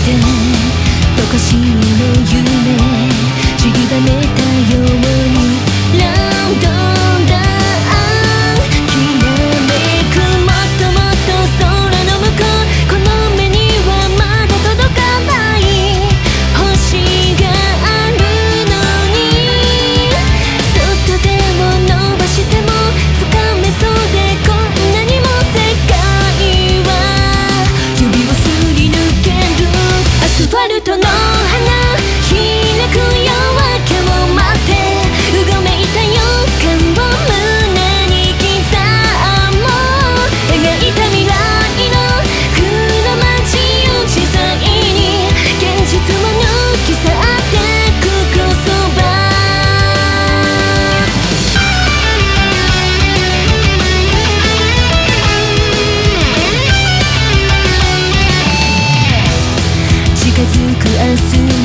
たとかしの夢散りばめたようにランドンダウンきらめくもっともっと空の向こうこの目にはまだ届かない星があるのにそっと手を伸ばしても掴めそうでこんなにも世界は指をすり抜けるアスファルトの花開く夜明けを待ってうごめいた予感を胸に刻もう描いた未来の黒街を小さいに現実を抜き去ってくクロスオーバー近づく明日